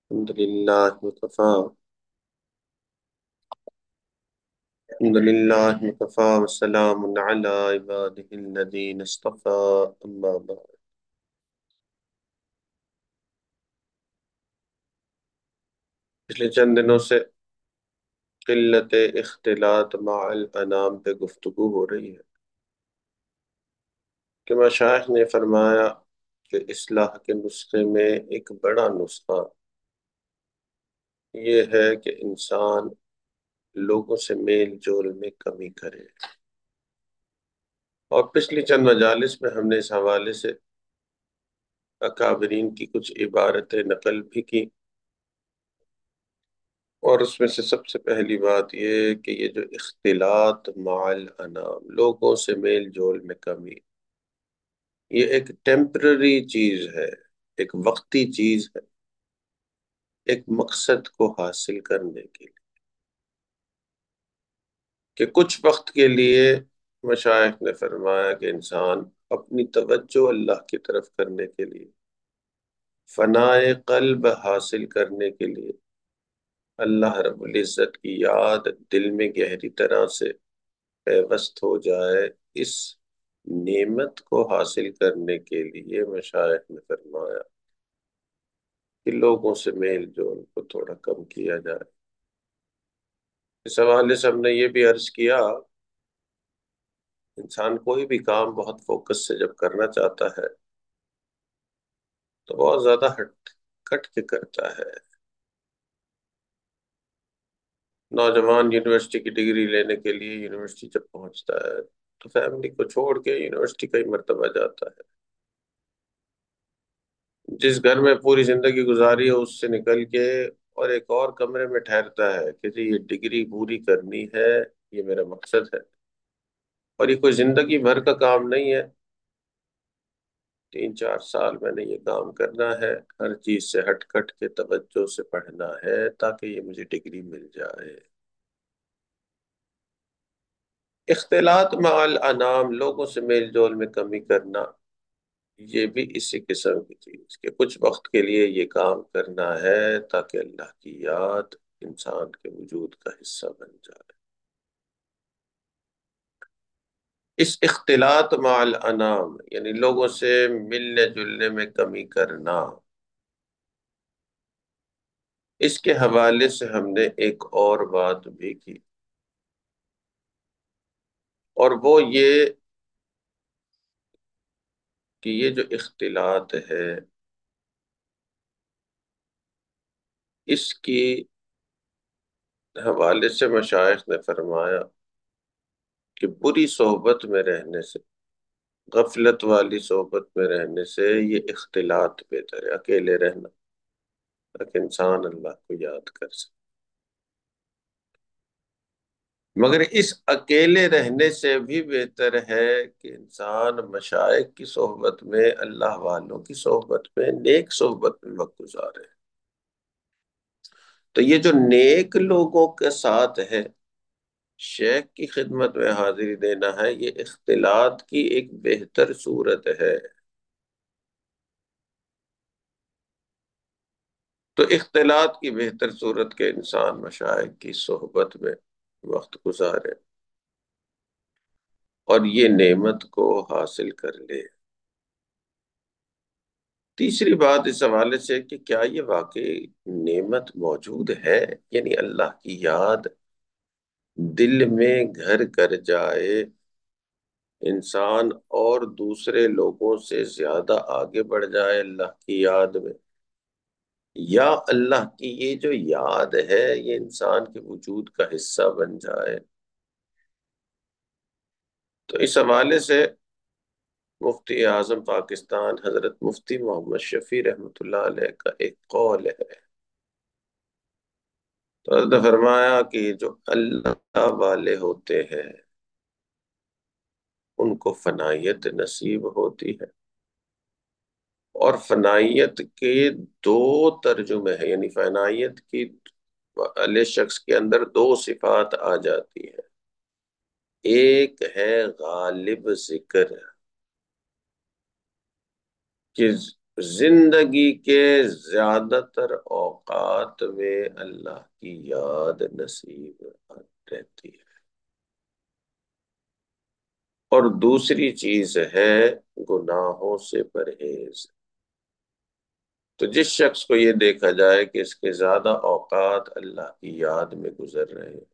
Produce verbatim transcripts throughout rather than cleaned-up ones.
الحمد لله وكفى الحمد لله وكفى وسلام على عباده الذين اصطفى أما بعد. پچھلے چند دنوں سے قلت اختلاط مع الانام پہ گفتگو ہو رہی ہے کہ مشائخ نے فرمایا کہ اصلاح کے نسخے میں ایک بڑا نسخہ یہ ہے کہ انسان لوگوں سے میل جول میں کمی کرے، اور پچھلی چند مجالس میں ہم نے اس حوالے سے اکابرین کی کچھ عبارتیں نقل بھی کی، اور اس میں سے سب سے پہلی بات یہ کہ یہ جو اختلاط مع الانام، لوگوں سے میل جول میں کمی، یہ ایک ٹیمپرری چیز ہے، ایک وقتی چیز ہے، ایک مقصد کو حاصل کرنے کے لیے، کہ کچھ وقت کے لیے مشائخ نے فرمایا کہ انسان اپنی توجہ اللہ کی طرف کرنے کے لیے، فنائے قلب حاصل کرنے کے لیے، اللہ رب العزت کی یاد دل میں گہری طرح سے پیوست ہو جائے، اس نعمت کو حاصل کرنے کے لیے مشائخ نے فرمایا کہ لوگوں سے میل جول کو تھوڑا کم کیا جائے۔ اس حوالے سے ہم نے یہ بھی عرض کیا، انسان کوئی بھی کام بہت فوکس سے جب کرنا چاہتا ہے تو بہت زیادہ ہٹ کٹ کے کرتا ہے۔ نوجوان یونیورسٹی کی ڈگری لینے کے لیے یونیورسٹی جب پہنچتا ہے تو فیملی کو چھوڑ کے یونیورسٹی کا ہی مرتبہ جاتا ہے۔ جس گھر میں پوری زندگی گزاری ہے اس سے نکل کے اور ایک اور کمرے میں ٹھہرتا ہے کہ جی یہ ڈگری پوری کرنی ہے، یہ میرا مقصد ہے، اور یہ کوئی زندگی بھر کا کام نہیں ہے، تین چار سال میں نے یہ کام کرنا ہے، ہر چیز سے ہٹ کٹ کے توجہ سے پڑھنا ہے تاکہ یہ مجھے ڈگری مل جائے۔ اختلاط مع الانام، لوگوں سے میل جول میں کمی کرنا، یہ بھی اسی قسم کی چیز کہ کچھ وقت کے لیے یہ کام کرنا ہے تاکہ اللہ کی یاد انسان کے وجود کا حصہ بن جائے۔ اس اختلاط مع الانام یعنی لوگوں سے ملنے جلنے میں کمی کرنا، اس کے حوالے سے ہم نے ایک اور بات بھی کی، اور وہ یہ کہ یہ جو اختلاط ہے اس کی حوالے سے مشائخ نے فرمایا کہ بری صحبت میں رہنے سے، غفلت والی صحبت میں رہنے سے یہ اختلاط بہتر ہے، اکیلے رہنا، تاکہ انسان اللہ کو یاد کر سکے۔ مگر اس اکیلے رہنے سے بھی بہتر ہے کہ انسان مشائخ کی صحبت میں، اللہ والوں کی صحبت میں، نیک صحبت میں وقت گزارے۔ تو یہ جو نیک لوگوں کے ساتھ ہے، شیخ کی خدمت میں حاضری دینا ہے، یہ اختلاط کی ایک بہتر صورت ہے۔ تو اختلاط کی بہتر صورت کے انسان مشائخ کی صحبت میں وقت گزارے اور یہ نعمت کو حاصل کر لے۔ تیسری بات اس حوالے سے کہ کیا یہ واقعی نعمت موجود ہے، یعنی اللہ کی یاد دل میں گھر کر جائے، انسان اور دوسرے لوگوں سے زیادہ آگے بڑھ جائے اللہ کی یاد میں، یا اللہ کی یہ جو یاد ہے یہ انسان کے وجود کا حصہ بن جائے۔ تو اس حوالے سے مفتی اعظم پاکستان حضرت مفتی محمد شفیع رحمۃ اللہ علیہ کا ایک قول ہے، تو حضرت نے فرمایا کہ یہ جو اللہ والے ہوتے ہیں ان کو فنائیت نصیب ہوتی ہے، اور فنائیت کے دو ترجمے ہیں، یعنی فنائیت کی والے شخص کے اندر دو صفات آ جاتی ہیں۔ ایک ہے غالب ذکر، کہ زندگی کے زیادہ تر اوقات میں اللہ کی یاد نصیب رہتی ہے، اور دوسری چیز ہے گناہوں سے پرہیز۔ تو جس شخص کو یہ دیکھا جائے کہ اس کے زیادہ اوقات اللہ کی یاد میں گزر رہے ہیں،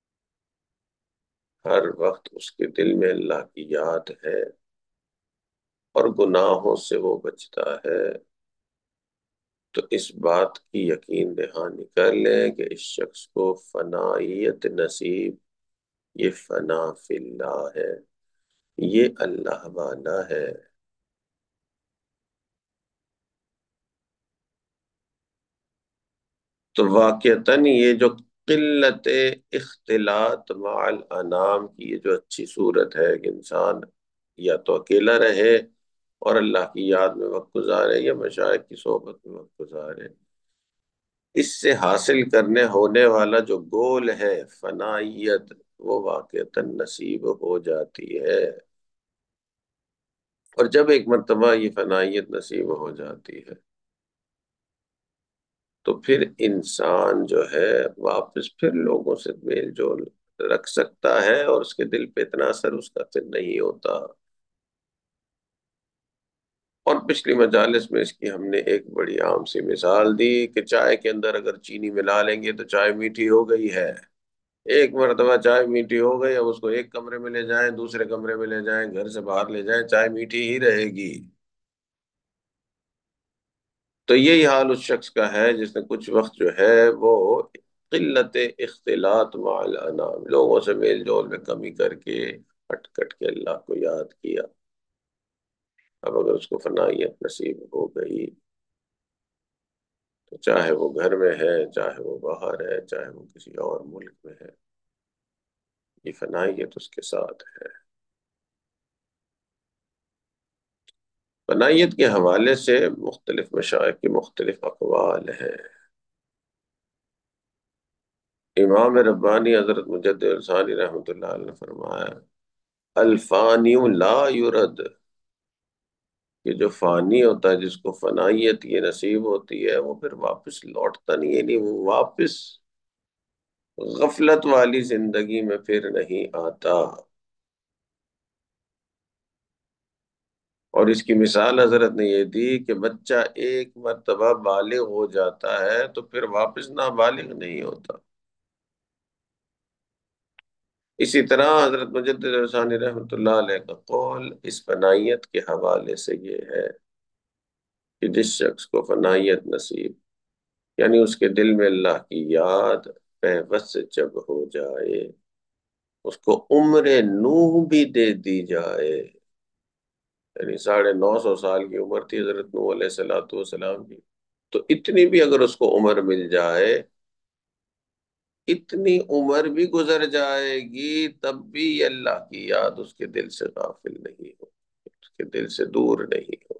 ہر وقت اس کے دل میں اللہ کی یاد ہے اور گناہوں سے وہ بچتا ہے، تو اس بات کی یقین دہانی کر لیں کہ اس شخص کو فنائیت نصیب، یہ فنا فی اللہ ہے، یہ اللہ والا ہے۔ تو واقعتاً یہ جو قلت اختلاط مع الانام کی یہ جو اچھی صورت ہے کہ انسان یا تو اکیلا رہے اور اللہ کی یاد میں وقت گزارے، یا مشائخ کی صحبت میں وقت گزارے، اس سے حاصل کرنے ہونے والا جو گول ہے فنائیت، وہ واقعتاً نصیب ہو جاتی ہے۔ اور جب ایک مرتبہ یہ فنائیت نصیب ہو جاتی ہے تو پھر انسان جو ہے واپس پھر لوگوں سے میل جول رکھ سکتا ہے، اور اس کے دل پہ اتنا اثر اس کا پھر نہیں ہوتا۔ اور پچھلی مجالس میں اس کی ہم نے ایک بڑی عام سی مثال دی کہ چائے کے اندر اگر چینی ملا لیں گے تو چائے میٹھی ہو گئی ہے۔ ایک مرتبہ چائے میٹھی ہو گئی، اب اس کو ایک کمرے میں لے جائیں، دوسرے کمرے میں لے جائیں، گھر سے باہر لے جائیں، چائے میٹھی ہی رہے گی۔ تو یہی حال اس شخص کا ہے جس نے کچھ وقت جو ہے وہ قلت اختلاط مع الانام، لوگوں سے میل جول میں کمی کر کے ہٹ کٹ کے اللہ کو یاد کیا۔ اب اگر اس کو فنائیت نصیب ہو گئی تو چاہے وہ گھر میں ہے، چاہے وہ باہر ہے، چاہے وہ کسی اور ملک میں ہے، یہ فنائیت اس کے ساتھ ہے۔ فنائیت کے حوالے سے مختلف مشائخ کی مختلف اقوال ہیں۔ امام ربانی حضرت مجدد الثانی رحمۃ اللہ علیہ نے فرمایا الفانی لا یرد، کہ جو فانی ہوتا ہے، جس کو فنائیت یہ نصیب ہوتی ہے، وہ پھر واپس لوٹتا نہیں ہے، نہیں وہ واپس غفلت والی زندگی میں پھر نہیں آتا۔ اور اس کی مثال حضرت نے یہ دی کہ بچہ ایک مرتبہ بالغ ہو جاتا ہے تو پھر واپس نابالغ نہیں ہوتا۔ اسی طرح حضرت مجدد ثانی رحمۃ اللہ علیہ کا قول اس فنائیت کے حوالے سے یہ ہے کہ جس شخص کو فنائیت نصیب، یعنی اس کے دل میں اللہ کی یاد پیوست جب ہو جائے، اس کو عمر نوح بھی دے دی جائے، یعنی ساڑھے نو سو سال کی عمر تھی حضرت نوح علیہ الصلوۃ والسلام کی، تو اتنی بھی اگر اس کو عمر مل جائے، اتنی عمر بھی گزر جائے گی، تب بھی اللہ کی یاد اس کے دل سے غافل نہیں ہو، اس کے دل سے دور نہیں ہو۔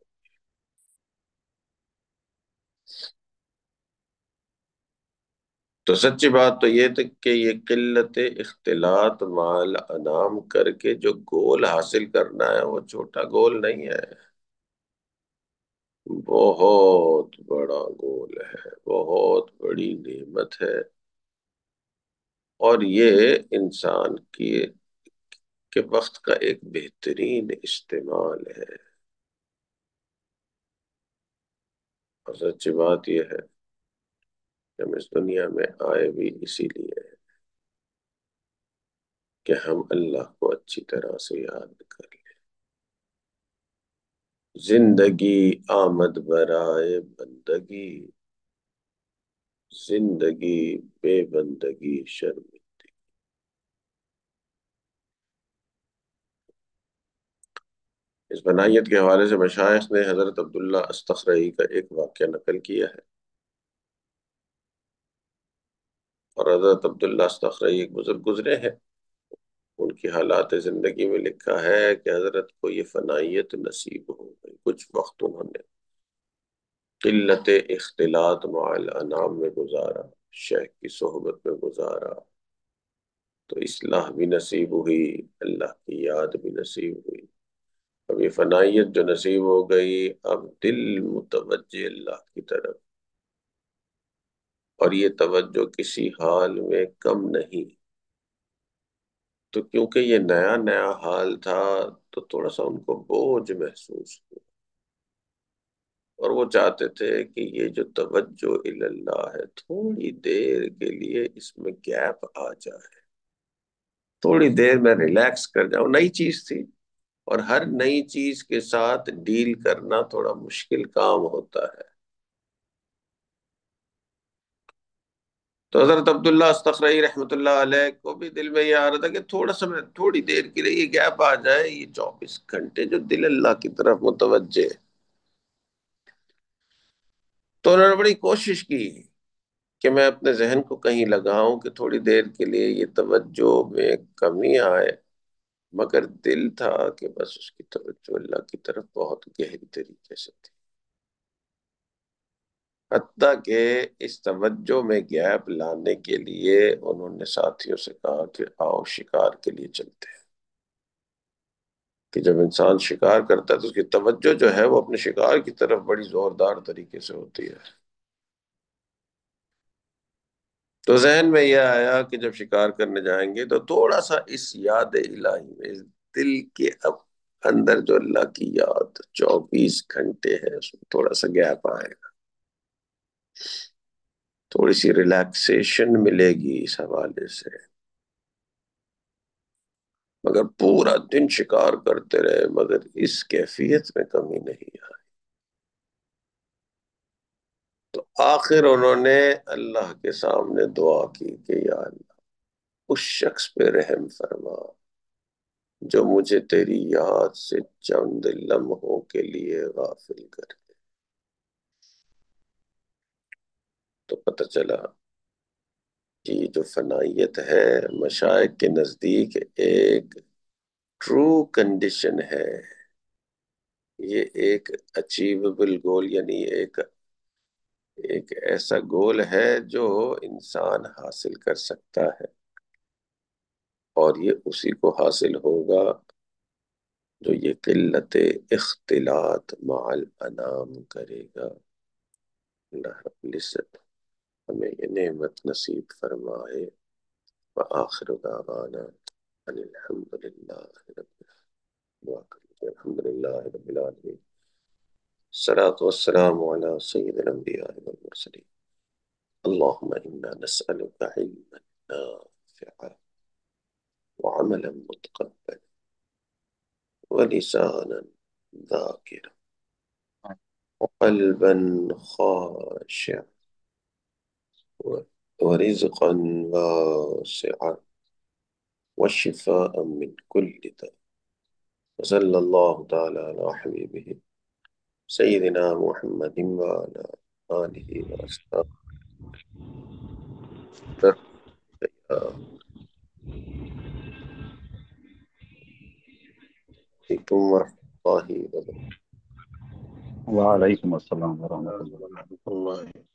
تو سچی بات تو یہ تھی کہ یہ قلت اختلاط مال انام کر کے جو گول حاصل کرنا ہے وہ چھوٹا گول نہیں ہے، بہت بڑا گول ہے، بہت بڑی نعمت ہے، اور یہ انسان کی کے وقت کا ایک بہترین استعمال ہے۔ اور سچی بات یہ ہے کہ ہم اس دنیا میں آئے بھی اسی لیے ہیں کہ ہم اللہ کو اچھی طرح سے یاد کر لیں۔ زندگی آمد برائے بندگی، زندگی بے بندگی شرم۔ اس بنائیت کے حوالے سے مشائخ نے حضرت عبداللہ استخرئی کا ایک واقعہ نقل کیا ہے، اور حضرت عبداللہ استخرئی ایک بزرگ گزرے ہیں، ان کی حالات زندگی میں لکھا ہے کہ حضرت کو یہ فنائیت نصیب ہو گئی، کچھ وقت انہوں نے قلت اختلاط مع الانام میں گزارا، شیخ کی صحبت میں گزارا، تو اصلاح بھی نصیب ہوئی، اللہ کی یاد بھی نصیب ہوئی، اب یہ فنائیت جو نصیب ہو گئی، اب دل متوجہ اللہ کی طرف، اور یہ توجہ کسی حال میں کم نہیں. تو کیونکہ یہ نیا نیا حال تھا تو تھوڑا سا ان کو بوجھ محسوس ہوا، اور وہ چاہتے تھے کہ یہ جو توجہ اللہ ہے تھوڑی دیر کے لیے اس میں گیپ آ جائے، تھوڑی دیر میں ریلیکس کر جاؤں. نئی چیز تھی، اور ہر نئی چیز کے ساتھ ڈیل کرنا تھوڑا مشکل کام ہوتا ہے. تو حضرت عبداللہ استخرئی رحمۃ اللہ علیہ کو بھی دل میں یہ آ رہا تھا کہ تھوڑا سا میں تھوڑی دیر کے لیے یہ گیپ آ جائے، یہ چوبیس گھنٹے جو دل اللہ کی طرف متوجہ ہے. تو انہوں نے بڑی کوشش کی کہ میں اپنے ذہن کو کہیں لگاؤں کہ تھوڑی دیر کے لیے یہ توجہ میں کمی آئے، مگر دل تھا کہ بس اس کی توجہ اللہ کی طرف بہت گہری طریقے سے تھی. حتیٰ کہ اس توجہ میں گیپ لانے کے لیے انہوں نے ساتھیوں سے کہا کہ آؤ شکار کے لیے چلتے ہیں. کہ جب انسان شکار کرتا ہے تو اس کی توجہ جو ہے وہ اپنے شکار کی طرف بڑی زوردار طریقے سے ہوتی ہے. تو ذہن میں یہ آیا کہ جب شکار کرنے جائیں گے تو تھوڑا سا اس یاد الہی میں، اس دل کے اب اندر جو اللہ کی یاد چوبیس گھنٹے ہے، اس میں تھوڑا سا گیپ آئے گا، تھوڑی سی ریلیکسیشن ملے گی اس حوالے سے. مگر پورا دن شکار کرتے رہے مگر اس کیفیت میں کمی نہیں آئی. تو آخر انہوں نے اللہ کے سامنے دعا کی کہ یا اللہ اس شخص پہ رحم فرما جو مجھے تیری یاد سے چند لمحوں کے لیے غافل کر دے. تو پتہ چلا کہ یہ جو فنائیت ہے مشائخ کے نزدیک ایک ٹرو کنڈیشن ہے، یہ ایک اچیویبل گول، یعنی ایک ایک ایسا گول ہے جو انسان حاصل کر سکتا ہے، اور یہ اسی کو حاصل ہوگا جو یہ قلت اختلاط مع الانام کرے گا. اللہ رب العزت ہمیں یہ نعمت نصیب فرمائے. وآخر دعوانا ان الحمد للہ رب الحمد للہ رب العالمین. الصلاة والسلام على سید الانبیاء والمرسلین. اللهم انا نسألك علما نافعا وعملا متقبلا ولسانا ذاكرا وقلبا خاشعا ورزقا واسعا وشفاء من كل داء. وصلى الله تعالى على حبيبه سيدنا محمد وعلى آله وأصحابه عليكم ورحمة الله وبركاته. وعلیکم السلام ورحمۃ اللہ. الله